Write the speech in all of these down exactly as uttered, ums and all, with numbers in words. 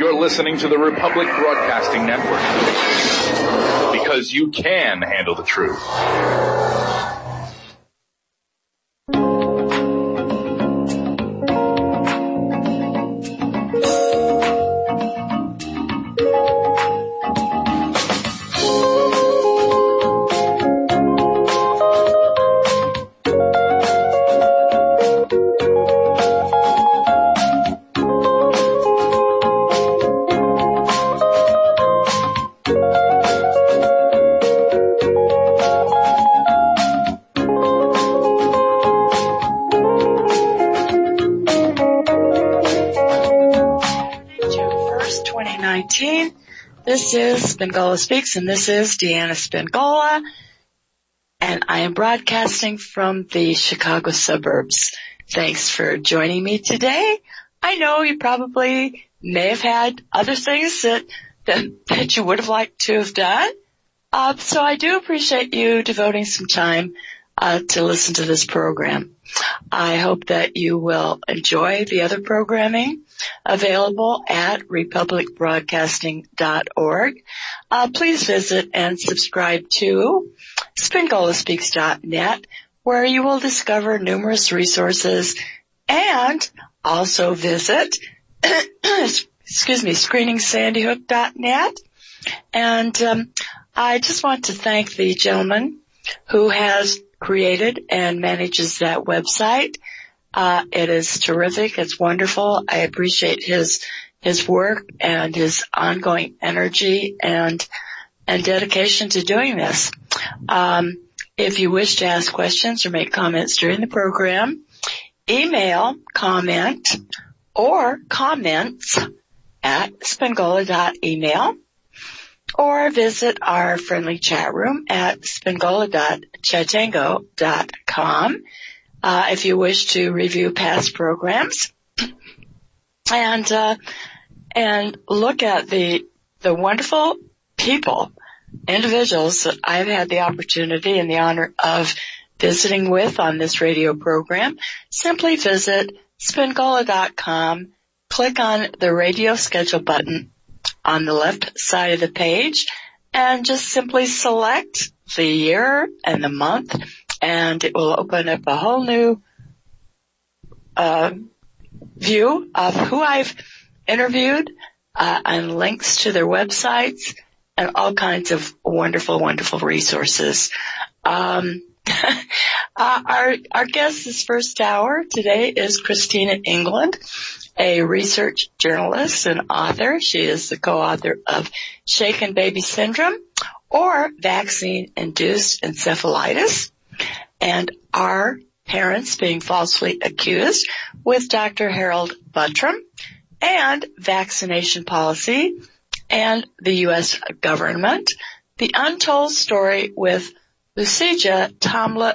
You're listening to the Republic Broadcasting Network. Because you can handle the truth. This is Spingola Speaks, and this is Deanna Spingola, and I am broadcasting from the Chicago suburbs. Thanks for joining me today. I know you probably may have had other things that that, that you would have liked to have done, uh, so I do appreciate you devoting some time uh, to listen to this program. I hope that you will enjoy the other programming available at republic broadcasting dot org. Uh, please visit and subscribe to spingola speaks dot net, where you will discover numerous resources, and also visit, excuse me, screening sandy hook dot net. And um, I just want to thank the gentleman who has created and manages that website. Uh, it is terrific. It's wonderful. I appreciate his, his work and his ongoing energy and, and dedication to doing this. Um, if you wish to ask questions or make comments during the program, email comment or comments at spingola dot email, or visit our friendly chat room at spingola dot chatango dot com. Uh, if you wish to review past programs and, uh, and look at the, the wonderful people, individuals that I've had the opportunity and the honor of visiting with on this radio program, simply visit spingola dot com, click on the radio schedule button on the left side of the page, and just simply select the year and the month, and it will open up a whole new uh, view of who I've interviewed, uh, and links to their websites and all kinds of wonderful, wonderful resources. Um, uh, our our guest this first hour today is Christina England, a research journalist and author. She is the co-author of Shaken Baby Syndrome, or Vaccine-Induced Encephalitis, and Our Parents Being Falsely Accused, with Doctor Harold Buttram, and Vaccination Policy and the U S Government, The Untold Story with Lucija Tomla,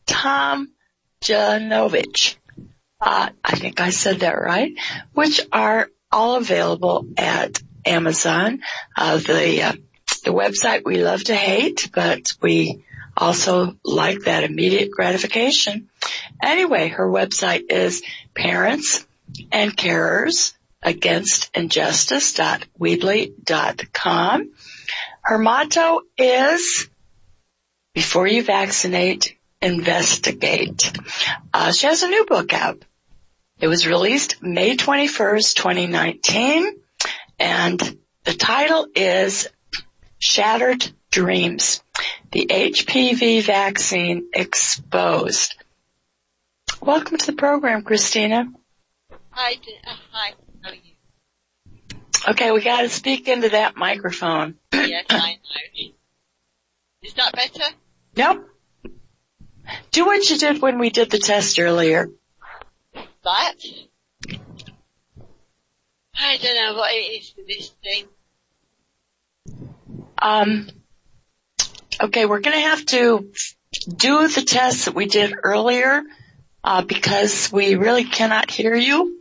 Tomjanovich. Uh, I think I said that right, which are all available at Amazon. Uh, the, uh, the website we love to hate, but we also like that immediate gratification. Anyway, her website is Parents and Carers Against Injustice dot weebly dot com. Her motto is, before you vaccinate, investigate. Uh, she has a new book out. It was released May twenty-first, twenty nineteen, and the title is Shattered Dreams, the H P V Vaccine Exposed. Welcome to the program, Christina. Hi, uh, hi, how are you? Okay, we gotta speak into that microphone. Yes, I know. Is that better? Nope. Do what you did when we did the test earlier. That? I don't know what it is for this thing. Um, okay, we're gonna have to do the test that we did earlier, uh, because we really cannot hear you.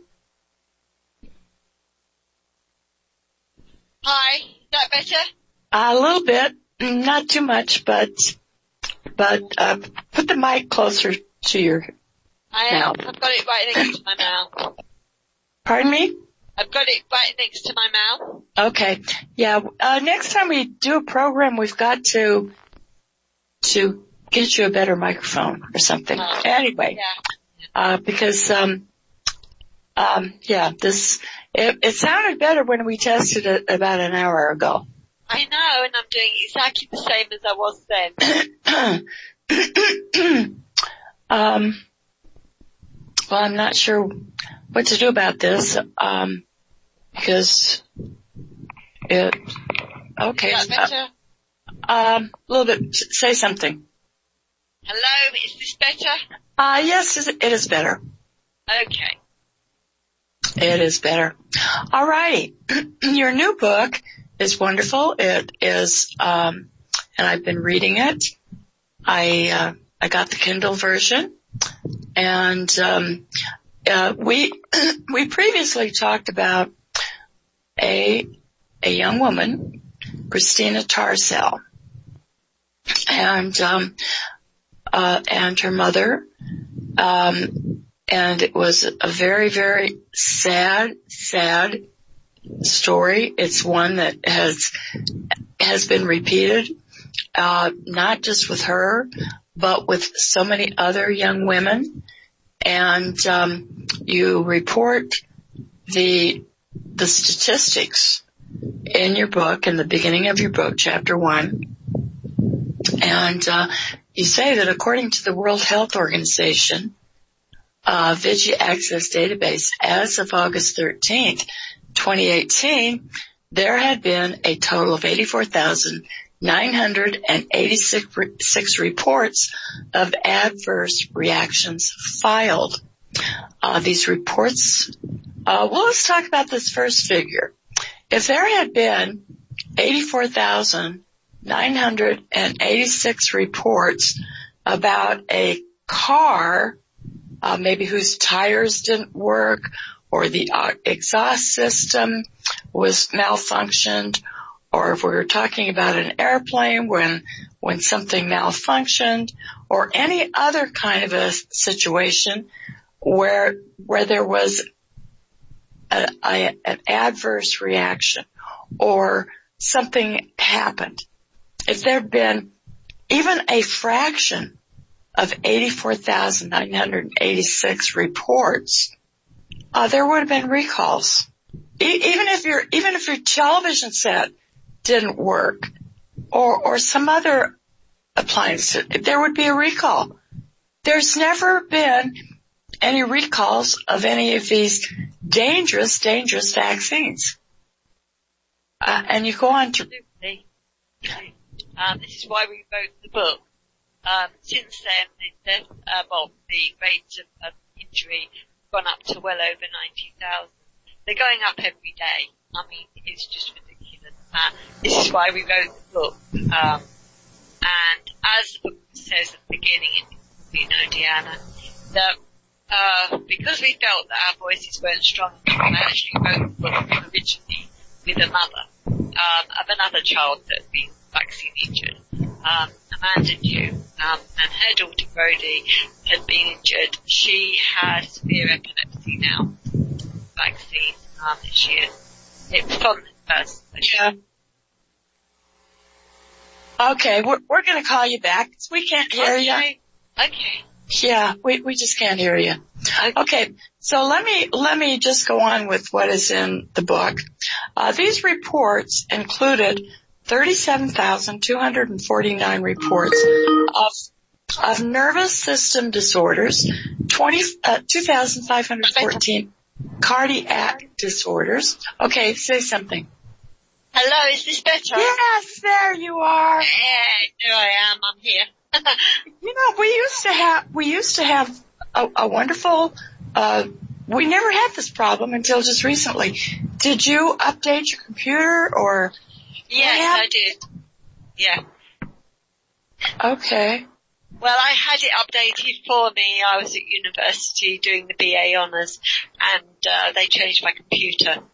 Hi, is that better? Uh, a little bit, not too much, but, but, uh, put the mic closer to your I am. mouth. I've got it right next to my mouth. Pardon me? I've got it right next to my mouth. Okay. Yeah. Uh, next time we do a program, we've got to, to get you a better microphone or something. Oh, anyway. Yeah. Uh, because, um, um, yeah, this, it, it sounded better when we tested it about an hour ago. I know, and I'm doing exactly the same as I was then. um, well, I'm not sure what to do about this, um, because it, okay. Is that better? Uh, um, a little bit, say something. Hello, is this better? Uh, yes, it is better. Okay. It is better. All righty. Your new book is wonderful. It is, um, and I've been reading it. I, uh, I got the Kindle version, and, um, uh, we, we previously talked about a, a young woman, Christina Tarsell, and, um, uh, and her mother, um, and it was a very, very sad, sad story. It's one that has, has been repeated, uh, not just with her, but with so many other young women. And, um, you report the, the statistics in your book, in the beginning of your book, chapter one. And, uh, you say that according to the World Health Organization, uh, Vigi Access Database, as of August thirteenth, twenty eighteen, there had been a total of eighty-four thousand nine hundred eighty-six reports of adverse reactions filed. Uh, these reports, uh, well, let's talk about this first figure. If there had been eighty-four thousand nine hundred eighty-six reports about a car, uh, maybe whose tires didn't work, or the uh, exhaust system was malfunctioned, or if we were talking about an airplane when when something malfunctioned, or any other kind of a situation where where there was a, a, an adverse reaction or something happened. If there had been even a fraction of eighty-four thousand nine hundred eighty-six reports, uh, there would have been recalls. E- even if your even if your television set didn't work, or or some other appliance, there would be a recall. There's never been any recalls of any of these dangerous, dangerous vaccines. Uh, and you go on to... Absolutely. Um, this is why we wrote the book. Um, since then, the death, uh, well, the rates of, of injury have gone up to well over ninety thousand. They're going up every day. I mean, it's just ridiculous. Uh, this is why we wrote the book. Um, and as the book says at the beginning, you know, Deanna, that uh, because we felt that our voices weren't strong enough, I actually wrote the book originally with a mother um, of another child that had been vaccine injured, um, Amanda New, um, and her daughter Brodie had been injured. She had severe epilepsy now, vaccine um, this year. It was from the first. Yeah. Okay, we're, we're going to call you back. We can't hear okay. you. Okay. Yeah, we, we just can't hear you. Okay. Okay, so let me, let me just go on with what is in the book. Uh, these reports included thirty-seven thousand two hundred forty-nine reports of, of nervous system disorders, twenty, uh, two thousand five hundred fourteen cardiac disorders. Okay, say something. Hello, is this better? Yes, there you are. Yeah, there I am. I'm here. You know, we used to have, we used to have a, a wonderful, uh, we never had this problem until just recently. Did you update your computer or? Yes, I did. Yeah. Okay. Well, I had it updated for me. I was at university doing the B A honours, and uh, they changed my computer.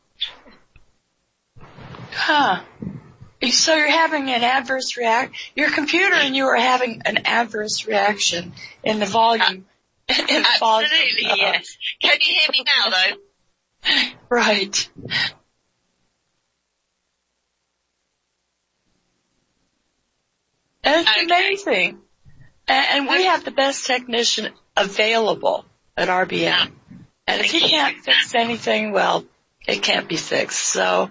Huh. So you're having an adverse react, your computer and you are having an adverse reaction in the volume. Uh, in the absolutely, volume. yes. Can you hear me now, though? Right. And it's okay. Amazing. And, and we have the best technician available at R B M. And if he can't fix anything, well, it can't be fixed. So,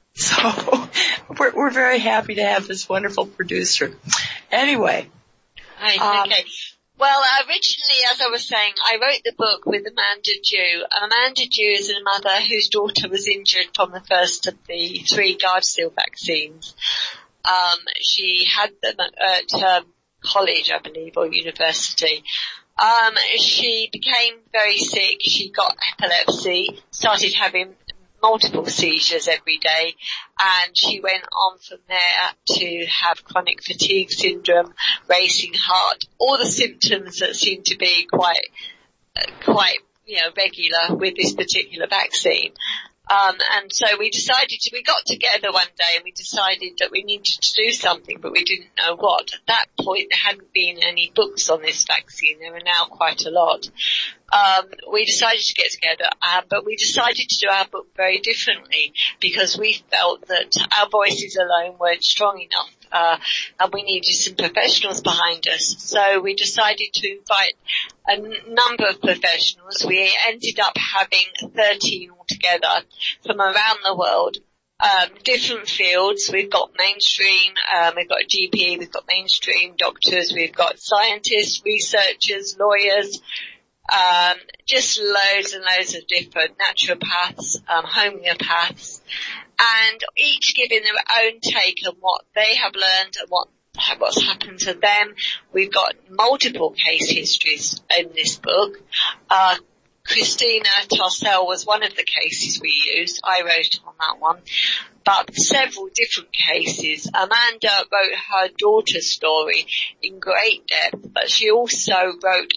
so we're, we're very happy to have this wonderful producer. Anyway. Right, um, okay. Well, originally, as I was saying, I wrote the book with Amanda Dew. Amanda Dew is a mother whose daughter was injured from the first of the three Gardasil vaccines. Um, she had them at um, college, I believe, or university. Um, she became very sick. She got epilepsy, started having multiple seizures every day, and she went on from there to have chronic fatigue syndrome, racing heart, all the symptoms that seem to be quite, uh, quite, you know, regular with this particular vaccine. Um, and so we decided to, we got together one day and we decided that we needed to do something, but we didn't know what. At that point, there hadn't been any books on this vaccine. There are now quite a lot. Um, we decided to get together, uh, but we decided to do our book very differently because we felt that our voices alone weren't strong enough. Uh, and we needed some professionals behind us. So we decided to invite a n- number of professionals. We ended up having thirteen altogether from around the world, um, different fields. We've got mainstream, um, we've got G P, we've got mainstream doctors, we've got scientists, researchers, lawyers, um, just loads and loads of different naturopaths, um, homeopaths, and each giving their own take on what they have learned and what what's happened to them. We've got multiple case histories in this book. Uh, Christina Tarsell was one of the cases we used. I wrote on that one. But several different cases. Amanda wrote her daughter's story in great depth, but she also wrote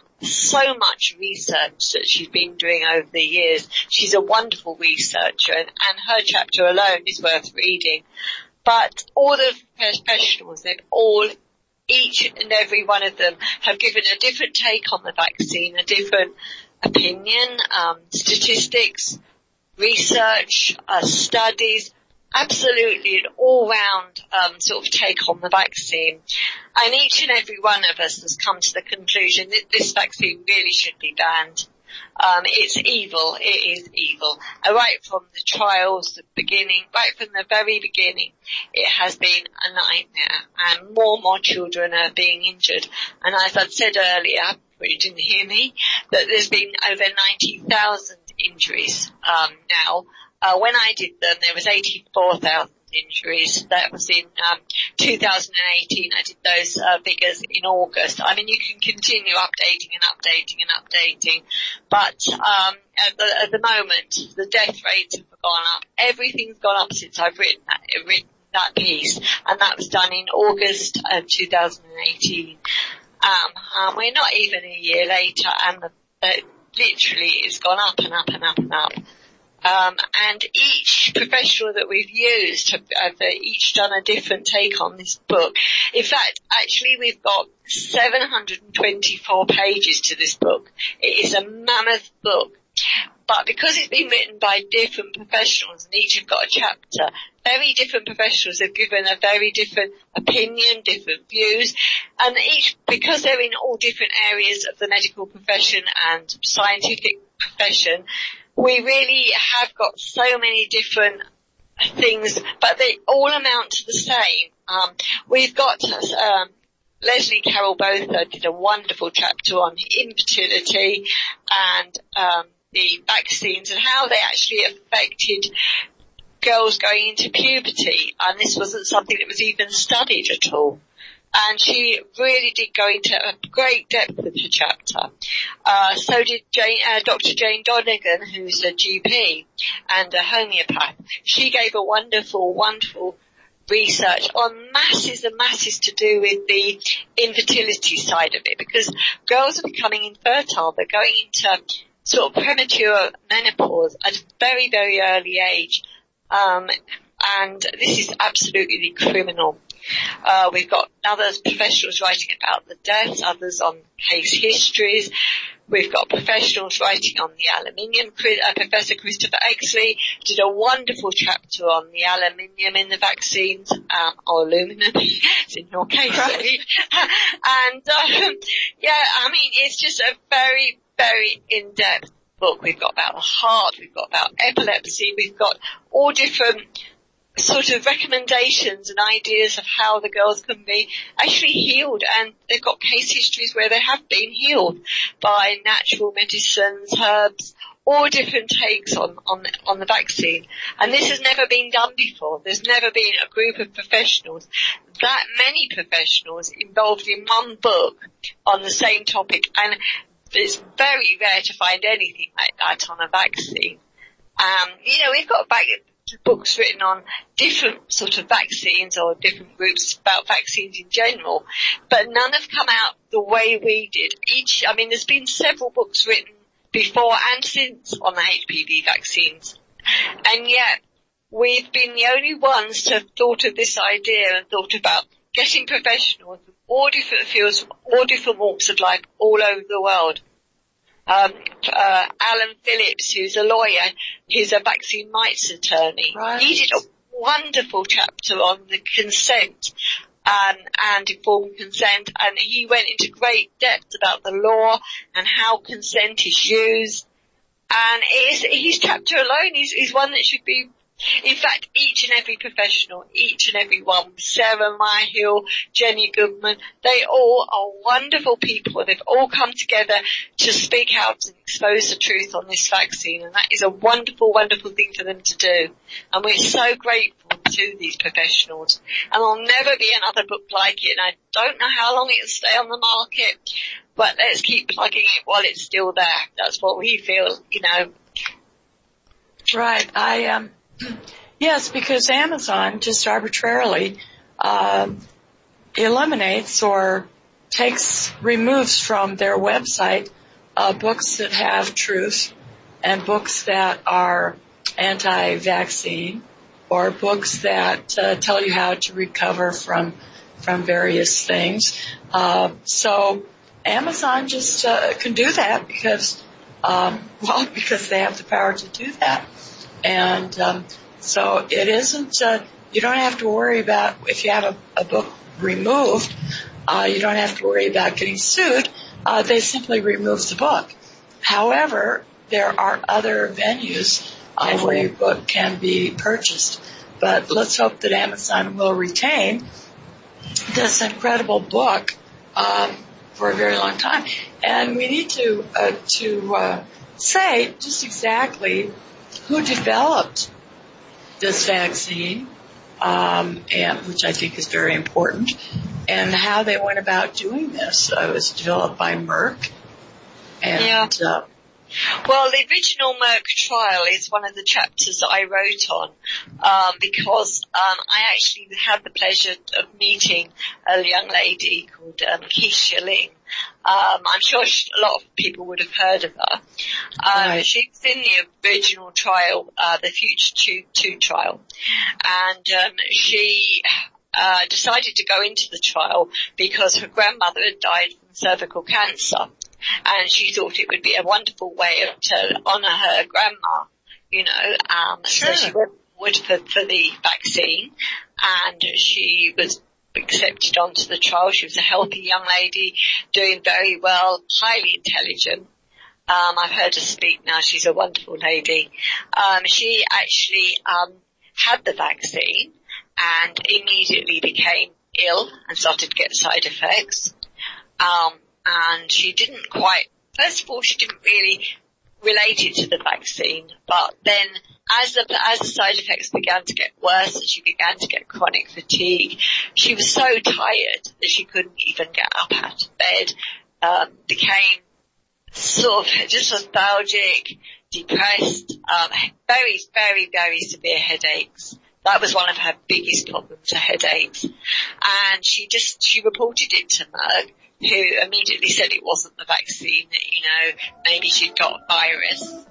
so much research that she's been doing over the years. She's a wonderful researcher, and, and her chapter alone is worth reading. But all the professionals, they've all, each and every one of them have given a different take on the vaccine, a different opinion, um, statistics, research, uh, studies, absolutely an all-round um, sort of take on the vaccine. And each and every one of us has come to the conclusion that this vaccine really should be banned. Um, it's evil. It is evil. Uh, right from the trials, the beginning, right from the very beginning, it has been a nightmare. And more and more children are being injured. And as I said earlier, but you didn't hear me, that there's been over ninety thousand injuries um, now. Uh, when I did them, there was eighty-four thousand injuries. That was in um, two thousand eighteen. I did those uh, figures in August. I mean, you can continue updating and updating and updating, but um, at, the, at the moment, the death rates have gone up. Everything's gone up since I've written that, written that piece, and that was done in August of two thousand eighteen. Um, um, we're not even a year later, and the, the, literally it's gone up and up and up and up. Um, and each professional that we've used have, have each done a different take on this book. In fact, actually we've got seven hundred twenty-four pages to this book. It is a mammoth book. But because it's been written by different professionals and each have got a chapter, very different professionals have given a very different opinion, different views, and each, because they're in all different areas of the medical profession and scientific profession, we really have got so many different things, but they all amount to the same. Um, we've got, um, Leslie Carroll Botha did a wonderful chapter on infertility and, um, the vaccines and how they actually affected girls going into puberty. And this wasn't something that was even studied at all. And she really did go into a great depth with her chapter. Uh, so did Jane, uh, Doctor Jane Donegan, who's a G P and a homeopath. She gave a wonderful, wonderful research on masses and masses to do with the infertility side of it, because girls are becoming infertile. They're going into sort of premature menopause at a very, very early age. Um, and this is absolutely criminal. Uh, we've got others professionals writing about the deaths, others on case histories. We've got professionals writing on the aluminium. Uh, Professor Christopher Exley did a wonderful chapter on the aluminium in the vaccines, um, or aluminum, it's in your case, right. And, um, yeah, I mean, it's just a very, very in-depth book. We've got about the heart, we've got about epilepsy, we've got all different sort of recommendations and ideas of how the girls can be actually healed, and they've got case histories where they have been healed by natural medicines, herbs, all different takes on, on, on the vaccine. And this has never been done before. There's never been a group of professionals, that many professionals involved in one book on the same topic, and it's very rare to find anything like that on a vaccine. Um, you know, we've got back books written on different sort of vaccines or different groups about vaccines in general, but none have come out the way we did. Each, I mean, there's been several books written before and since on the H P V vaccines, and yet we've been the only ones to have thought of this idea and thought about getting professionals from all different fields, all different walks of life all over the world. Um, uh, Alan Phillips, who's a lawyer, he's a vaccine rights attorney. Right. He did a wonderful chapter on the consent um, and informed consent, and he went into great depth about the law and how consent is used. And it is, his chapter alone is, is one that should be, in fact, each and every professional, each and every one, Sarah Myhill, Jenny Goodman, they all are wonderful people. They've all come together to speak out and expose the truth on this vaccine, and that is a wonderful, wonderful thing for them to do. And we're so grateful to these professionals. And there'll never be another book like it, and I don't know how long it'll stay on the market, but let's keep plugging it while it's still there. That's what we feel, you know. Right. I, um, yes, because Amazon just arbitrarily um, eliminates or takes, removes from their website uh, books that have truth and books that are anti-vaccine or books that uh, tell you how to recover from from various things. Uh, so Amazon just uh, can do that because, um, well, because they have the power to do that. And um, so it isn't, uh, you don't have to worry about, if you have a, a book removed, uh, you don't have to worry about getting sued. Uh, they simply remove the book. However, there are other venues uh, where your book can be purchased. But let's hope that Amazon will retain this incredible book um, for a very long time. And we need to uh, to uh, say just exactly who developed this vaccine, um, and which I think is very important, and how they went about doing this. Uh, it was developed by Merck, and yeah. uh, Well, the original Merck trial is one of the chapters that I wrote on, um, because um, I actually had the pleasure of meeting a young lady called um, Keisha Ling. Um, I'm sure she, a lot of people would have heard of her. Um, right. She was in the original trial, uh, the Future two, two trial, and um, she uh, decided to go into the trial because her grandmother had died from cervical cancer. And she thought it would be a wonderful way of to honour her grandma, you know. Um, sure. So she went forward for, for the vaccine, and she was accepted onto the trial. She was a healthy young lady, doing very well, highly intelligent. Um, I've heard her speak now. She's a wonderful lady. Um, she actually um, had the vaccine and immediately became ill and started to get side effects. Um, And she didn't quite, first of all, she didn't really relate it to the vaccine, but then as the, as the side effects began to get worse and she began to get chronic fatigue, she was so tired that she couldn't even get up out of bed, um, became sort of just lethargic, depressed, um, very, very, very severe headaches. That was one of her biggest problems, her headaches. And she just, she reported it to Merck, who immediately said it wasn't the vaccine, that, you know, maybe she'd got a virus.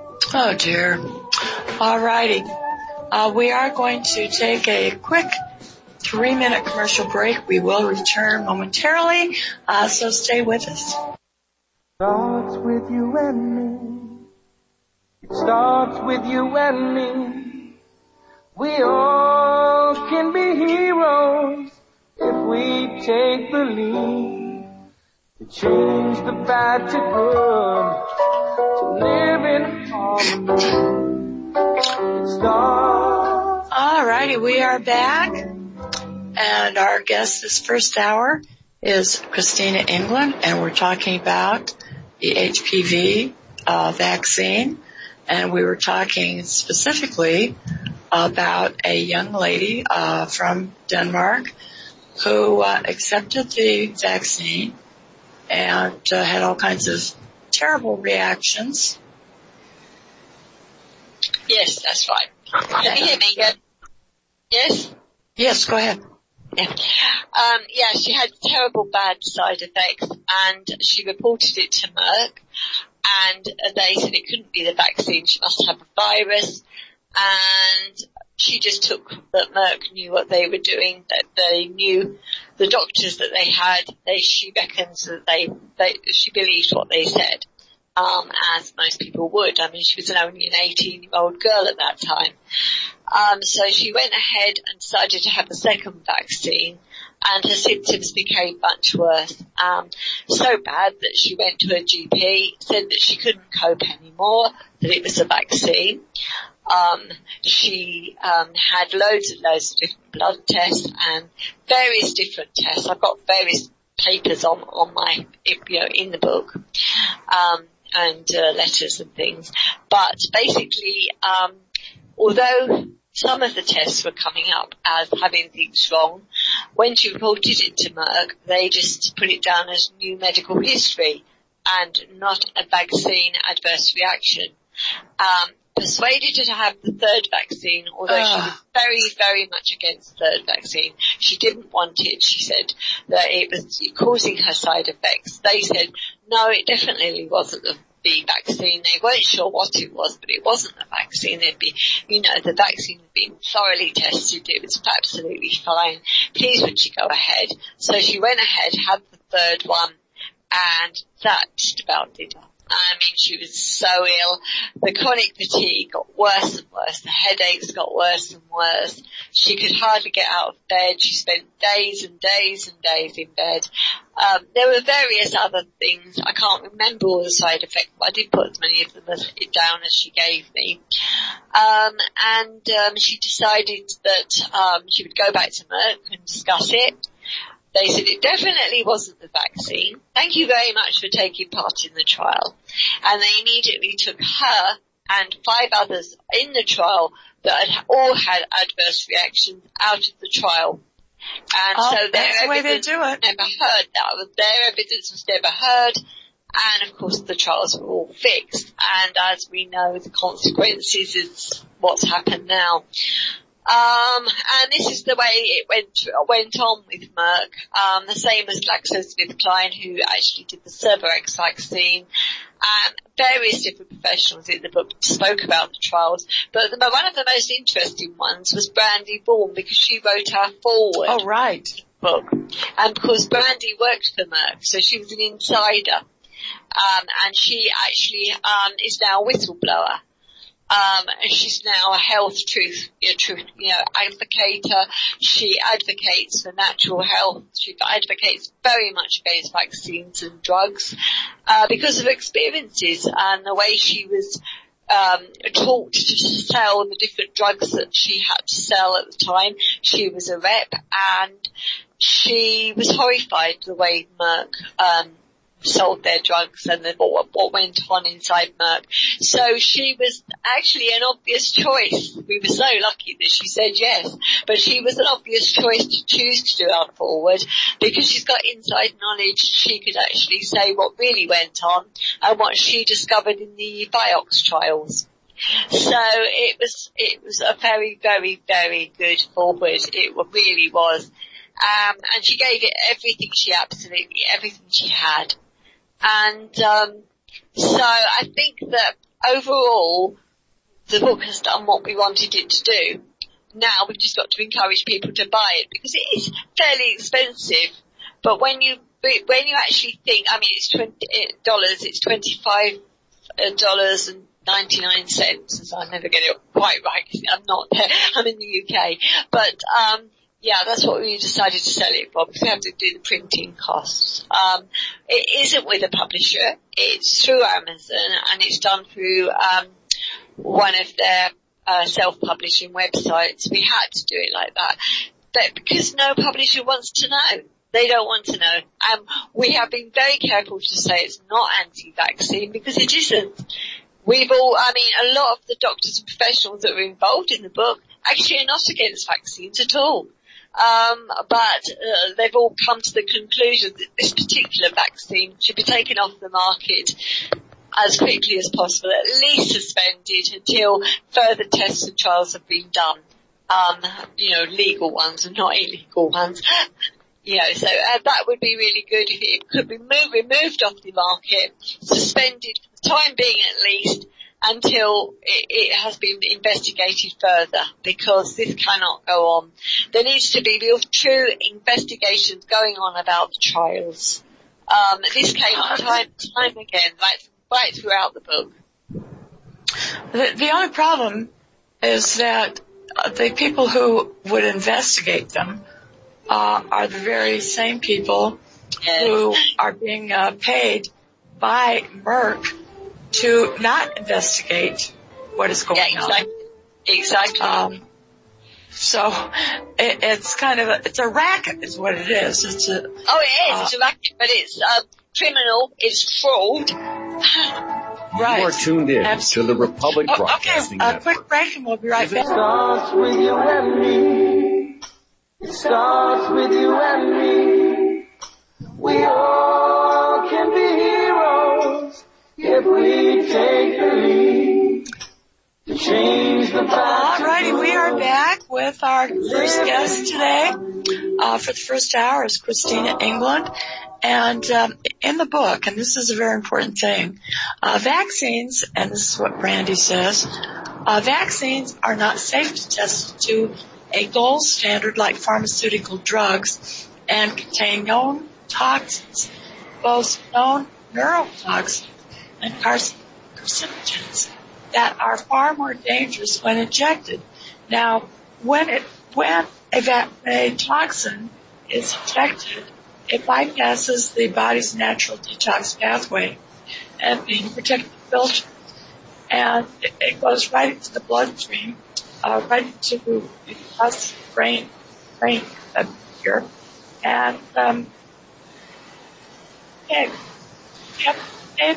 Oh dear. All righty. Uh, we are going to take a quick three-minute commercial break. We will return momentarily, uh, so stay with us. Starts with you and me. It starts with you and me. We all can be heroes if we take the lead. To change the bad to good, to live in harmony. It starts. All righty, we are back, and our guest this first hour is Christina England, and we're talking about the H P V uh, vaccine, and we were talking specifically about a young lady uh, from Denmark who uh, accepted the vaccine and uh, had all kinds of terrible reactions. Yes, that's right. Can you hear me again? Yes? Yes, go ahead. Yeah. Um, yeah, she had terrible bad side effects, and she reported it to Merck, and they said it couldn't be the vaccine, she must have a virus, and she just took that Merck knew what they were doing, that they knew the doctors that they had, they, she reckons that they, they, she believed what they said, um, as most people would. I mean, she was only an eighteen-year-old girl at that time. Um, so she went ahead and decided to have a second vaccine, and her symptoms became much worse. Um, so bad that she went to her G P, said that she couldn't cope anymore, that it was a vaccine. Um, she um, had loads and loads of different blood tests and various different tests. I've got various papers on, on my, you know, in the book, um, and uh, letters and things. But basically, um, although some of the tests were coming up as having things wrong, when she reported it to Merck, they just put it down as new medical history and not a vaccine adverse reaction. Um, persuaded her to have the third vaccine, although uh. she was very, very much against the third vaccine. She didn't want it. She said that it was causing her side effects. They said, no, it definitely wasn't the the vaccine. They weren't sure what it was, but it wasn't the vaccine. It'd be, you know, the vaccine had been thoroughly tested. It was absolutely fine. Please would she go ahead? So she went ahead, had the third one, and that just about did her. I mean, she was so ill. The chronic fatigue got worse and worse. The headaches got worse and worse. She could hardly get out of bed. She spent days and days and days in bed. Um, there were various other things. I can't remember all the side effects, but I did put as many of them as, down as she gave me. Um, and um, she decided that um, she would go back to Merck and discuss it. They said it definitely wasn't the vaccine. Thank you very much for taking part in the trial. And they immediately took her and five others in the trial that had all had adverse reactions out of the trial. And oh, so their that's the way they evidence do it. never heard that. Their evidence was never heard. And of course the trials were all fixed. And as we know, the consequences is what's happened now. Um, and this is the way it went, went on with Merck. Um, the same as GlaxoSmithKline, who actually did the Cervarix vaccine. And various different professionals in the book spoke about the trials. But the, one of the most interesting ones was Brandy Vaughan, because she wrote our foreword. Oh, right. Book. And because Brandy worked for Merck, so she was an insider. Um, and she actually, um, is now a whistleblower. Um, and she's now a health truth, you know, truth, you know, advocator. She advocates for natural health. She advocates very much against vaccines and drugs, uh, because of experiences and the way she was, um, taught to sell the different drugs that she had to sell at the time. She was a rep, and she was horrified the way Merck, um, sold their drugs and the, what, what went on inside Merck. So she was actually an obvious choice. We were so lucky that she said yes, but she was an obvious choice to choose to do our forward, because she's got inside knowledge. She could actually say what really went on and what she discovered in the Vioxx trials. So it was, it was a very, very, very good forward. It really was. Um, and she gave it everything she absolutely, everything she had. And um, so I think that overall the book has done what we wanted it to do. now we've just got to encourage people to buy it because it is fairly expensive. But when you when you actually think, I mean, it's twenty dollars, it's twenty-five dollars and ninety-nine cents. I never get it quite right. I'm not there. I'm in the U K, but um, yeah, that's what we decided to sell it for because we have to do the printing costs. Um, it isn't with a publisher. It's through Amazon and it's done through um, one of their uh, self-publishing websites. We had to do it like that, but because no publisher wants to know. They don't want to know. Um, we have been very careful to say it's not anti-vaccine because it isn't. We've all, I mean, a lot of the doctors and professionals that were involved in the book actually are not against vaccines at all. Um, but uh, they've all come to the conclusion that this particular vaccine should be taken off the market as quickly as possible, at least suspended until further tests and trials have been done. Um, you know, legal ones and not illegal ones. You know, so uh, that would be really good if it could be moved, removed off the market, suspended for the time being at least, until it, it has been investigated further, because this cannot go on. There needs to be real true investigations going on about the trials. Um, this came on time time again, right, right throughout the book. The, the only problem is that uh, the people who would investigate them Uh, are the very same people who are being uh, paid by Merck to not investigate what is going yeah, exactly. on. Exactly. Um, so it, it's kind of a, it's a racket, is what it is. It's a oh, it is. Uh, it's a racket, but it's uh, criminal. It's fraud. Right. You are tuned in Absolutely. to the Republic oh, Broadcasting Okay, a Network. quick break, and we'll be right back. It starts with you and me. It starts with you and me. We all can be heroes if we take the lead to change the past. Alrighty, we are back with our first guest today. Uh, for the first hour is Christina England. And um, in the book, and this is a very important thing, uh, vaccines, and this is what Brandy says, uh, vaccines are not safe to test to a gold standard like pharmaceutical drugs and contain known toxins, both known neurotoxins and carcinogens that are far more dangerous when injected. Now, when it when a, va- a toxin is injected, it bypasses the body's natural detox pathway and being protected filter, and it, it goes right into the bloodstream. Uh, right into the brain, brain uh, here, and um, yeah, yep, and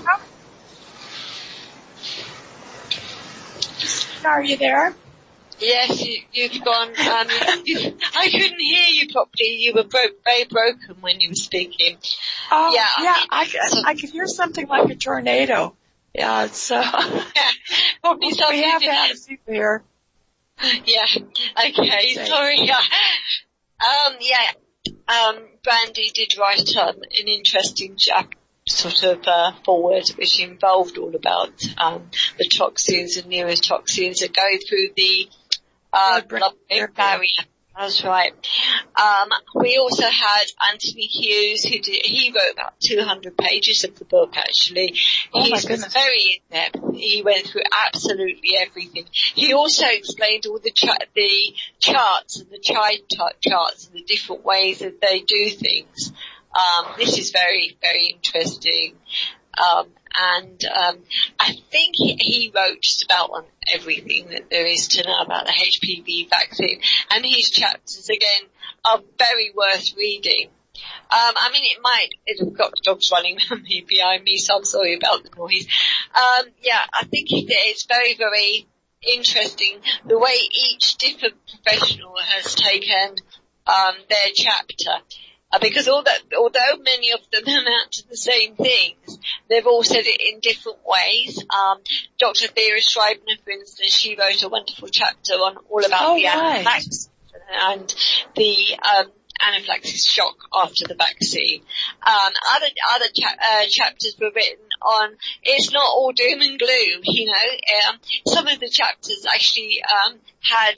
are you there? Yes, you, you've gone. Um, you, I couldn't hear you properly. You were bro- very broken when you were speaking. Oh, yeah, yeah, I, I, I, I could hear something like a tornado. Yeah, it's uh, probably something. We have to have people here. Yeah. Okay. Sorry. Yeah. Um. Yeah. Um. Brandy did write um, an interesting chapter, sort of uh, forward, which involved all about um the toxins and neurotoxins that go through the uh, blood-brain barrier. That's right. Um, we also had Anthony Hughes, who did, he wrote about two hundred pages of the book, actually. Oh, he my was goodness. very in-depth. He went through absolutely everything. He also explained all the cha- the charts and the chart charts and the different ways that they do things. Um, this is very, very interesting. Um, and um, I think he, he wrote just about on everything that there is to know about the H P V vaccine. And his chapters, again, are very worth reading. Um, I mean, it might, it'll got dogs running around me behind me, so I'm sorry about the noise. Um, yeah, I think it is very, very interesting the way each different professional has taken um, their chapter. Uh, because although, although many of them amount to the same things, they've all said it in different ways. Um, Doctor Vera Schreibner, for instance, she wrote a wonderful chapter on all about oh, the right. anaphylaxis and the um, anaphylaxis shock after the vaccine. Um, other other cha- uh, chapters were written on it's not all doom and gloom. You know, um, some of the chapters actually um, had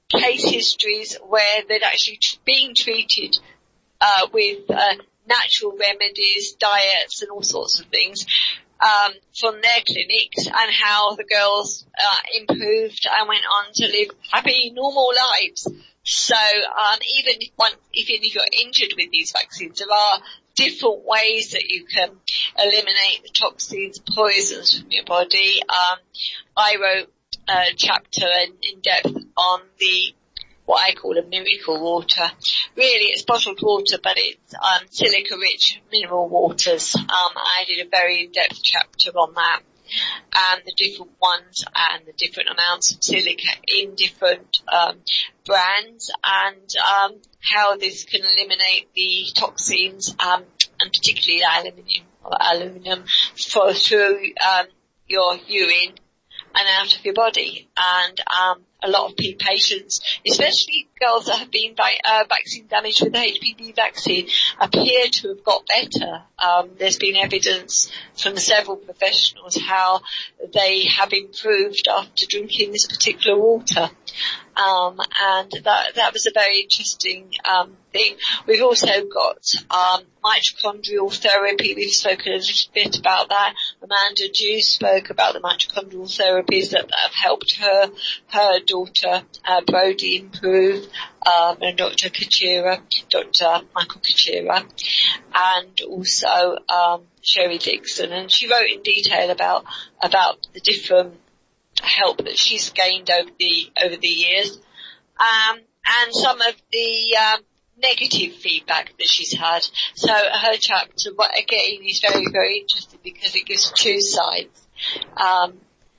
case histories where they'd actually been treated uh, with uh, natural remedies, diets, and all sorts of things um, from their clinics, and how the girls uh, improved and went on to live happy, normal lives. So um, even if, one, even if you're injured with these vaccines, there are different ways that you can eliminate the toxins, poisons from your body. Um, I wrote a chapter in, in depth on the what I call a miracle water. Really, it's bottled water, but it's um, silica-rich mineral waters. Um, I did a very in-depth chapter on that, and the different ones and the different amounts of silica in different um, brands, and um, how this can eliminate the toxins, um, and particularly aluminium or aluminum, for, through um, your urine and out of your body. And um, a lot of patients, especially girls that have been by, uh, vaccine damaged with the H P V vaccine, appear to have got better. Um, there's been evidence from several professionals how they have improved after drinking this particular water. Um, and that, that was a very interesting um, thing. We've also got um, mitochondrial therapy. We've spoken a little bit about that. Amanda Dew spoke about the mitochondrial therapies that, that have helped her, her daughter uh, Brody improve, um, and Doctor Kachira, Doctor Michael Kachira, and also um, Sherry Dixon. And she wrote in detail about about the different help that she's gained over the over the years, um, and some of the um, negative feedback that she's had. So her chapter, again, is very, very interesting because it gives two sides. Um,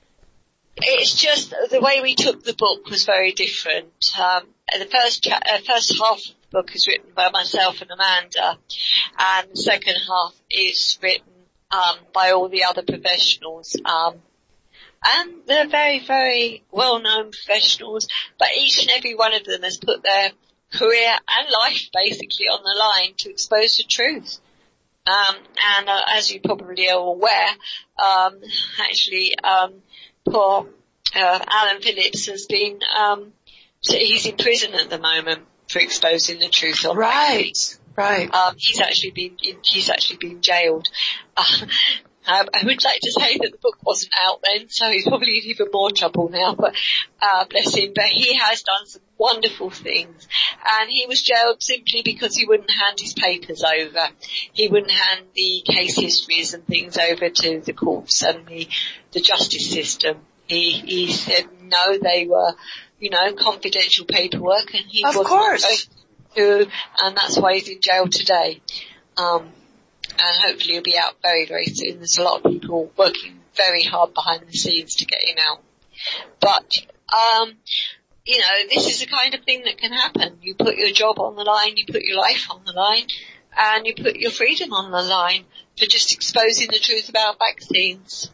it's just the way we took the book was very different. Um, the first cha- uh, first half of the book is written by myself and Amanda, and the second half is written um, by all the other professionals. Um, And they're very, very well-known professionals, but each and every one of them has put their career and life basically on the line to expose the truth. Um, and uh, as you probably are aware, um, actually, um, poor uh, Alan Phillips has been, um, he's in prison at the moment for exposing the truth on Right, vaccines. right. Um, he's actually been, he's actually been jailed. Uh, Um, I would like to say that the book wasn't out then, so he's probably in even more trouble now, but, uh, bless him. But he has done some wonderful things. And he was jailed simply because he wouldn't hand his papers over. He wouldn't hand the case histories and things over to the courts and the, the justice system. He, he said no, they were, you know, confidential paperwork, and he of wasn't course. going to, and that's why he's in jail today. Um, And hopefully he'll be out very, very soon. There's a lot of people working very hard behind the scenes to get him out. But, um, you know, this is the kind of thing that can happen. You put your job on the line, you put your life on the line, and you put your freedom on the line for just exposing the truth about vaccines.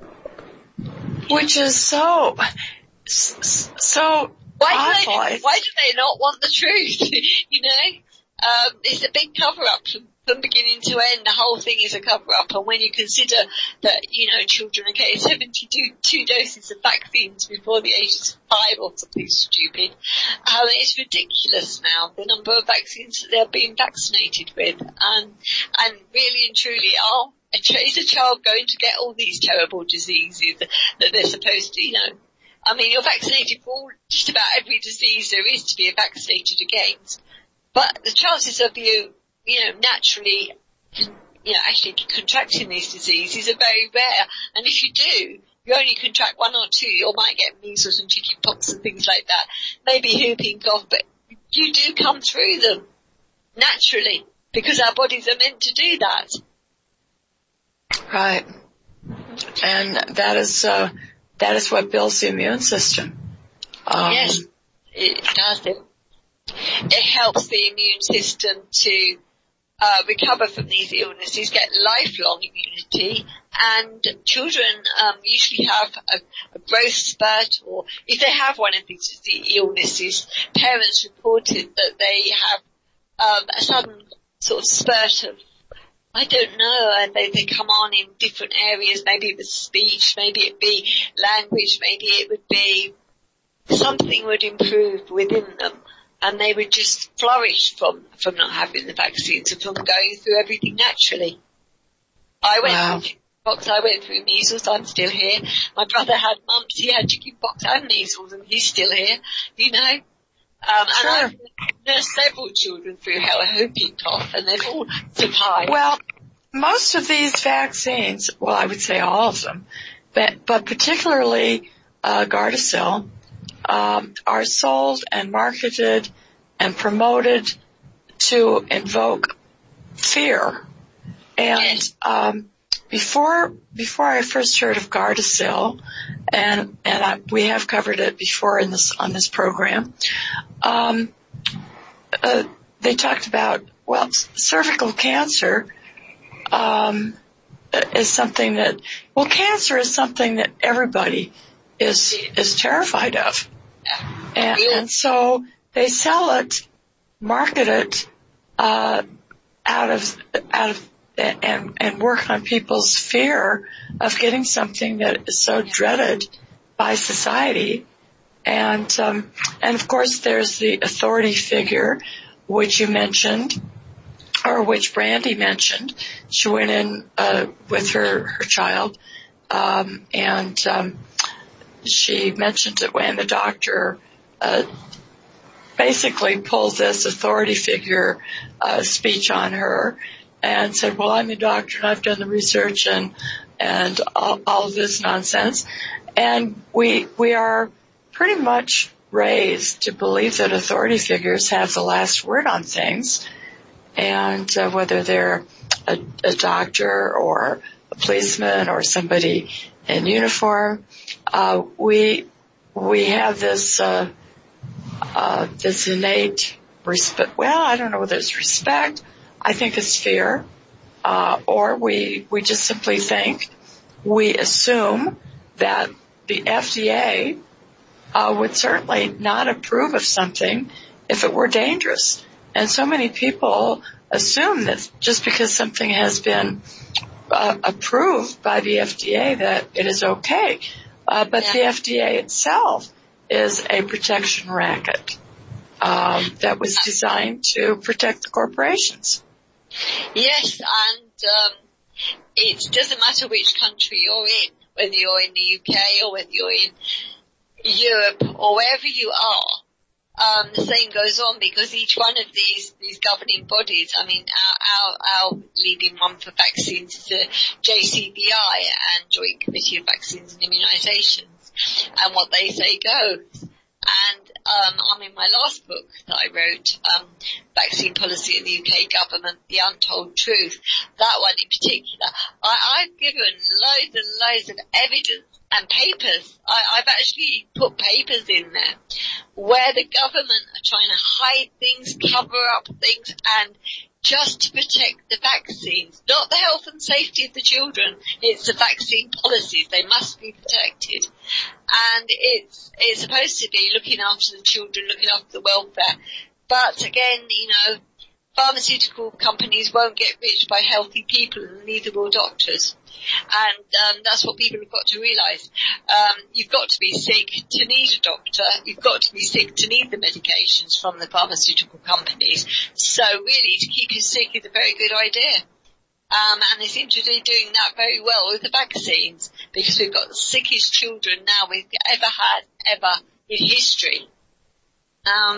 Which is so, so why do awful. They, why do they not want the truth? You know? Um, it's a big cover-up from, from beginning to end. The whole thing is a cover-up. And when you consider that, you know, children are getting seventy-two two doses of vaccines before the ages of five or something stupid, um, it's ridiculous now, the number of vaccines that they're being vaccinated with. And, and really and truly, are, is a child going to get all these terrible diseases that they're supposed to, you know? I mean, you're vaccinated for all, just about every disease there is to be vaccinated against. But the chances of you, you know, naturally, you know, actually contracting these diseases are very rare. And if you do, you only contract one or two, you might get measles and chickenpox and things like that. Maybe whooping cough, but you do come through them naturally because our bodies are meant to do that. Right. And that is, uh, that is what builds the immune system. Um, yes, it does. It, it helps the immune system to uh, recover from these illnesses, get lifelong immunity, and children um, usually have a, a growth spurt, or if they have one of these illnesses, parents reported that they have um, a sudden sort of spurt of, I don't know, and they, they come on in different areas. Maybe it was speech, maybe it be language, maybe it would be something would improve within them, and they would just flourish from, from not having the vaccines and from going through everything naturally. I went wow. through chickenpox, I went through measles, I'm still here. My brother had mumps, he had chickenpox and measles, and he's still here, you know. Um, sure. and I've nursed several children through whooping cough, and they've all survived. Well, most of these vaccines, well, I would say all of them, but, but particularly uh, Gardasil, um, are sold and marketed and promoted to invoke fear. And Yes. um, before before I first heard of Gardasil, and and I, we have covered it before in this on this program, um, uh, they talked about well, cervical cancer. Um, is something that, well, cancer is something that everybody is, is terrified of. And, and so they sell it, market it, uh, out of, out of, and, and work on people's fear of getting something that is so dreaded by society. And, um, and of course there's the authority figure, which you mentioned, or which Brandy mentioned. She went in uh, with her her child, um, and um, she mentioned it when the doctor uh, basically pulled this authority figure uh, speech on her and said, "Well, I'm the doctor and I've done the research and and all, all of this nonsense." And we we are pretty much raised to believe that authority figures have the last word on things. And uh, whether they're a, a doctor or a policeman or somebody in uniform, uh, we we have this uh, uh, this innate respect. Well, I don't know whether it's respect. I think it's fear, uh, or we we just simply think, we assume that the F D A uh, would certainly not approve of something if it were dangerous. And so many people assume that just because something has been uh, approved by the F D A that it is okay. Uh, but yeah. The F D A itself is a protection racket um, that was designed to protect the corporations. Yes, and um, it doesn't matter which country you're in, whether you're in the U K or whether you're in Europe or wherever you are. Um, the same goes on, because each one of these, these governing bodies, I mean, our, our, our leading one for vaccines is the J C V I and Joint Committee of Vaccines and Immunisations, and what they say goes. And, um, I mean, my last book that I wrote, um, Vaccine Policy in the U K Government, The Untold Truth, that one in particular, I, I've given loads and loads of evidence and papers. I, I've actually put papers in there where the government are trying to hide things, cover up things, and just to protect the vaccines, not the health and safety of the children. It's the vaccine policies. They must be protected. And it's, it's supposed to be looking after the children, looking after the welfare. But again, you know, pharmaceutical companies won't get rich by healthy people, and neither will doctors. And um, that's what people have got to realise. Um, you've got to be sick to need a doctor. You've got to be sick to need the medications from the pharmaceutical companies. So really, to keep you sick is a very good idea. Um, and they seem to be doing that very well with the vaccines, because we've got the sickest children now we've ever had, ever in history. Um,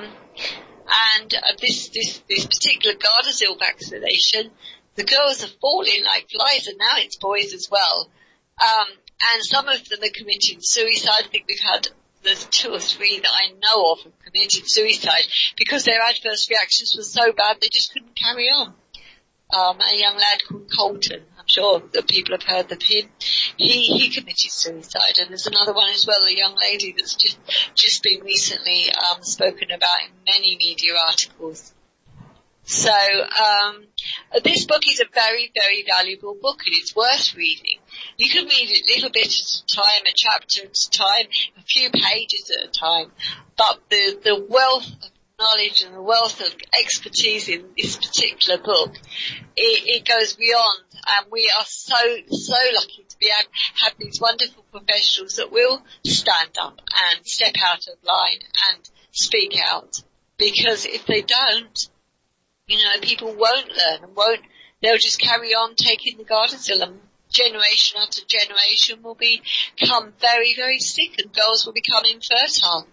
and uh, this, this, this particular Gardasil vaccination, the girls are falling like flies, and now it's boys as well. Um, and some of them are committing suicide. I think we've had, there's two or three that I know of have committed suicide because their adverse reactions were so bad they just couldn't carry on. Um, a young lad called Colton, I'm sure that people have heard of him. He, he committed suicide, and there's another one as well, a young lady that's just, just been recently, um, spoken about in many media articles. So, um, this book is a very, very valuable book, and it's worth reading. You can read it a little bit at a time, a chapter at a time, a few pages at a time, but the, the wealth of knowledge and the wealth of expertise in this particular book, it, it goes beyond, and we are so, so lucky to be able to have these wonderful professionals that will stand up and step out of line and speak out, because if they don't, you know, people won't learn and won't, they'll just carry on taking the Gardasil, and generation after generation will become very, very sick, and girls will become infertile.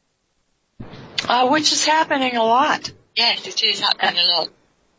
Uh, which is happening a lot. Yes, it is happening a lot.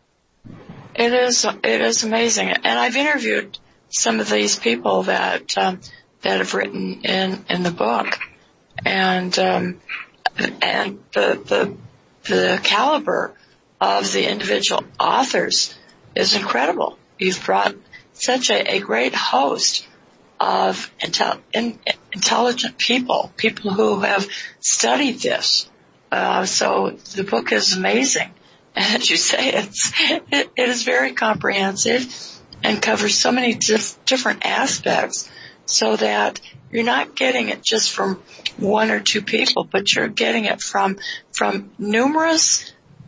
It is, it is amazing. And I've interviewed some of these people that, um, that have written in, in the book. And, um, and the, the, the caliber of the individual authors is incredible. You've brought such a, a great host of intel, in, intelligent people, people who have studied this. Uh, so the book is amazing. And as you say, it's, it, it is very comprehensive and covers so many dif- different aspects, so that you're not getting it just from one or two people, but you're getting it from, from numerous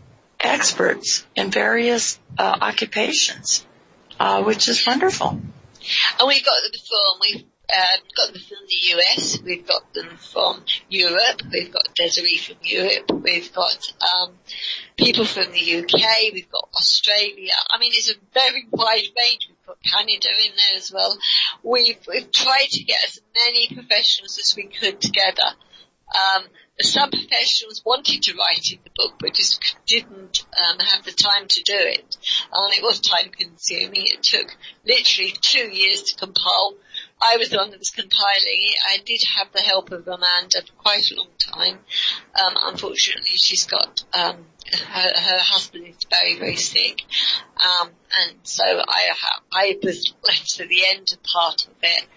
experts in various uh, occupations, uh, which is wonderful. And we've got them from, we've uh, got them from the U S, we've got them from Europe, we've got Desiree from Europe, we've got um, people from the U K, we've got Australia. I mean, it's a very wide range. We've got Canada in there as well. We've, we've tried to get as many professionals as we could together. Um, some professionals wanted to write in the book, but just didn't um, have the time to do it. And it was time consuming. It took literally two years to compile. I was the one that was compiling it. I did have the help of Amanda for quite a long time. Um, unfortunately, she's got, um, her, her husband is very, very sick. Um, and so I, I was left to the end of part of it.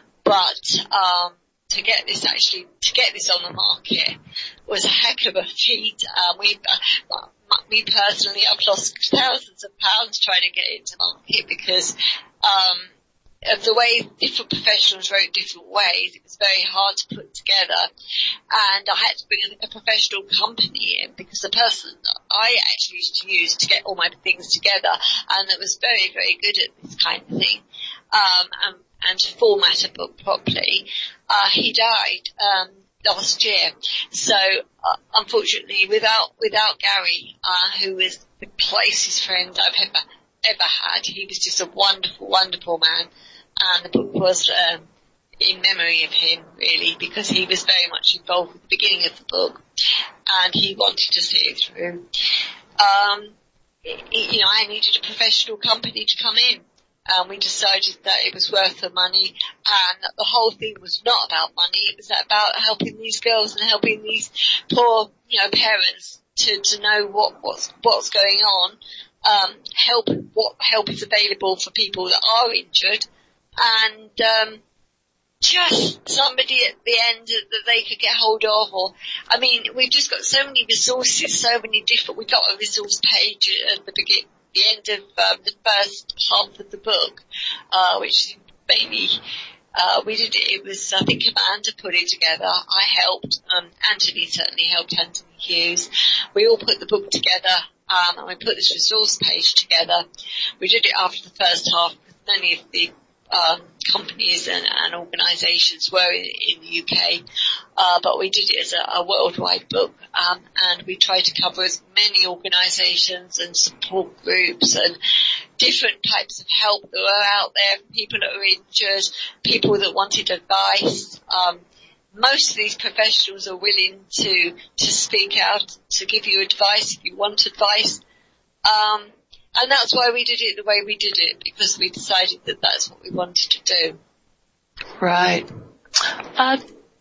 But, um, to get this actually, to get this on the market was a heck of a feat. Um, we, uh, me personally, I've lost thousands of pounds trying to get it to market because, um, of the way different professionals wrote different ways. It was very hard to put together, and I had to bring a, a professional company in, because the person that I actually used to use to get all my things together, and that was very, very good at this kind of thing, um, and, and to format a book properly, uh, he died, um, last year. So, uh, unfortunately, without, without Gary, uh, who was the closest friend I've ever, ever had, he was just a wonderful, wonderful man. And the book was um, in memory of him, really, because he was very much involved with the beginning of the book, and he wanted to see it through. Um, it, you know, I needed a professional company to come in, and we decided that it was worth the money, and that the whole thing was not about money. It was about helping these girls and helping these poor, you know, parents to to know what what's what's going on. Um, help what help is available for people that are injured. And um just somebody at the end that they could get hold of, or I mean, we've just got so many resources, so many different. We've got a resource page at the beginning, the end of um, the first half of the book, uh, which maybe uh we did it. It was, I think, Amanda put it together. I helped. Um, Anthony certainly helped. Anthony Hughes. We all put the book together, um, and we put this resource page together. We did it after the first half, because many of the Um, companies and, and organisations were in, in the U K, uh, but we did it as a, a worldwide book, um, and we tried to cover as many organisations and support groups and different types of help that were out there, people that were injured, people that wanted advice. Um, most of these professionals are willing to to speak out, to give you advice if you want advice. Um, And that's why we did it the way we did it, because we decided that that's what we wanted to do. Right. Uh,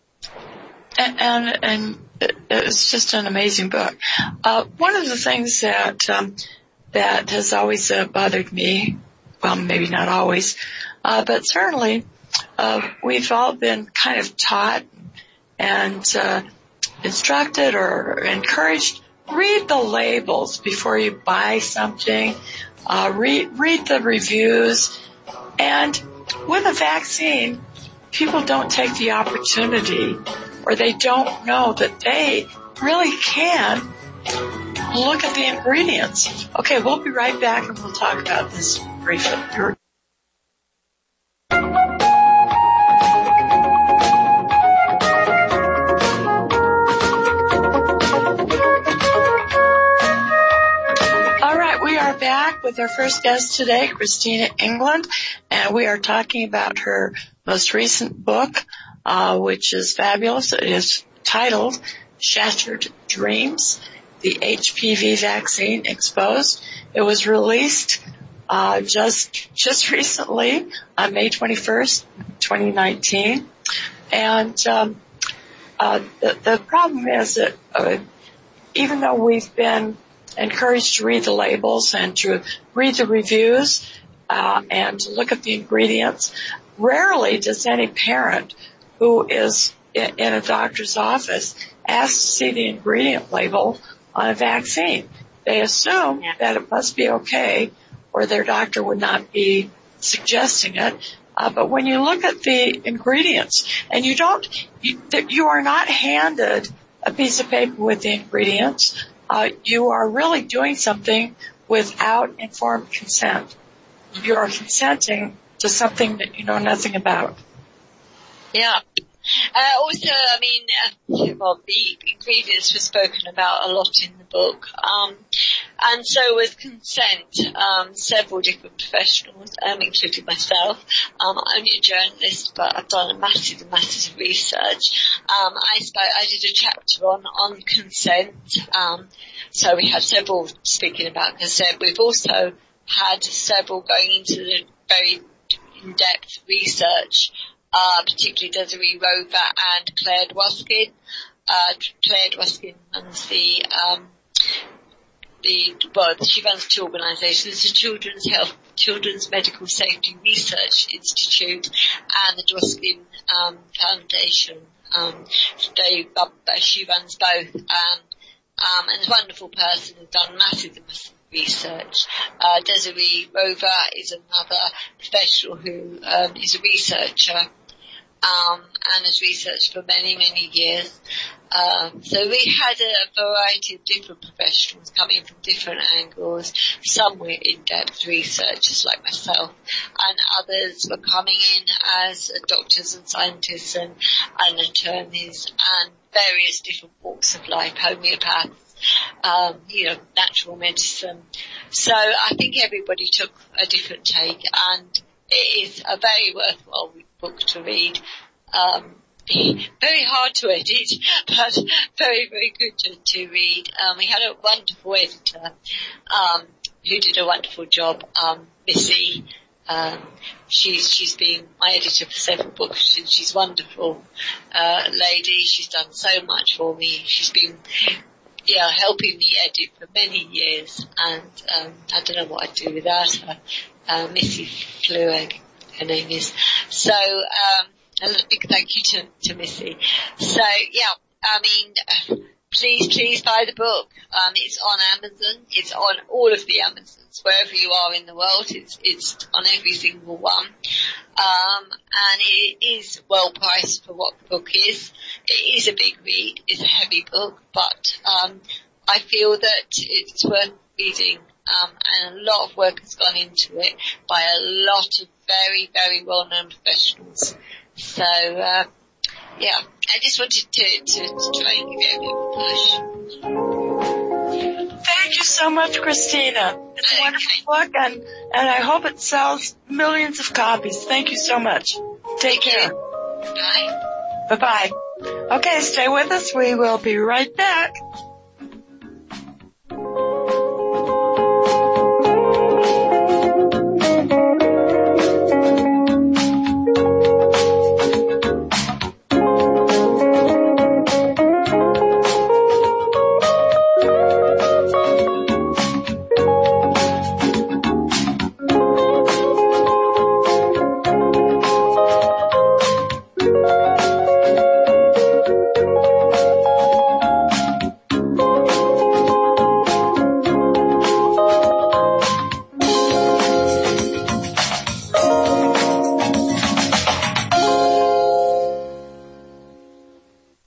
and, and, and it's just an amazing book. Uh, one of the things that, um, that has always uh, bothered me, well, maybe not always, uh, but certainly, uh, we've all been kind of taught and, uh, instructed or encouraged. Read the labels before you buy something. Uh, read, read the reviews. And with a vaccine, people don't take the opportunity, or they don't know that they really can look at the ingredients. Okay, we'll be right back and we'll talk about this briefly. All right, we are back with our first guest today, Christina England, and we are talking about her most recent book, uh, which is fabulous. It is titled Shattered Dreams, the H P V Vaccine Exposed. It was released uh, just just recently on May twenty-first, twenty nineteen. And um, uh, the, the problem is that uh, even though we've been encouraged to read the labels and to read the reviews uh, and to look at the ingredients, rarely does any parent who is in, in a doctor's office ask to see the ingredient label on a vaccine. They assume yeah. that it must be okay, or their doctor would not be suggesting it. Uh, but when you look at the ingredients, and you don't, you, you are not handed a piece of paper with the ingredients, uh, you are really doing something without informed consent. You are consenting to something that you know nothing about. Yeah. Uh, also, I mean, uh, well, the ingredients were spoken about a lot in the book, um, and so with consent, um, several different professionals, um, including myself. Um, I'm only a journalist, but I've done a massive, massive research. Um, I spoke, I did a chapter on on consent. Um, so we had several speaking about consent. We've also had several going into the very in-depth research. Uh, particularly Desiree Rover and Claire Dwoskin. Uh, Claire Dwoskin runs the, um, the, well, she runs two organisations, the Children's Health, Children's Medical Safety Research Institute and the Dwoskin, um, Foundation. Um, they, uh, she runs both, um, um, and a wonderful person who's done massive, massive research. Uh, Desiree Rover is another professional who, um, is a researcher. Um, and has researched for many, many years. Um, so we had a variety of different professionals coming from different angles. Some were in-depth researchers like myself, and others were coming in as uh, doctors and scientists and, and attorneys and various different walks of life, homeopaths, um, you know, natural medicine. So I think everybody took a different take, and it is a very worthwhile book to read. Um, very hard to edit, but very, very good to, to read. Um, we had a wonderful editor, um, who did a wonderful job, um, Missy. Um, she's, she's been my editor for several books, and she's a wonderful, uh, lady. She's done so much for me. She's been, yeah, helping me edit for many years, and, um, I don't know what I'd do without her. Uh, Missy Flueg, her name is. So, um, a big thank you to, to Missy. So, yeah, I mean, uh, please, please buy the book. Um, it's on Amazon. It's on all of the Amazons, wherever you are in the world. It's, it's on every single one. Um, and it is well priced for what the book is. It is a big read. It's a heavy book, but, um, I feel that it's worth reading. Um, and a lot of work has gone into it by a lot of very, very well-known professionals. So, uh, yeah, I just wanted to, to, to try and give you a bit of a push. Thank you so much, Christina. It's a okay. wonderful book, and, and I hope it sells millions of copies. Thank you so much. Take Thank care. You. Bye. Bye-bye. Okay, stay with us. We will be right back.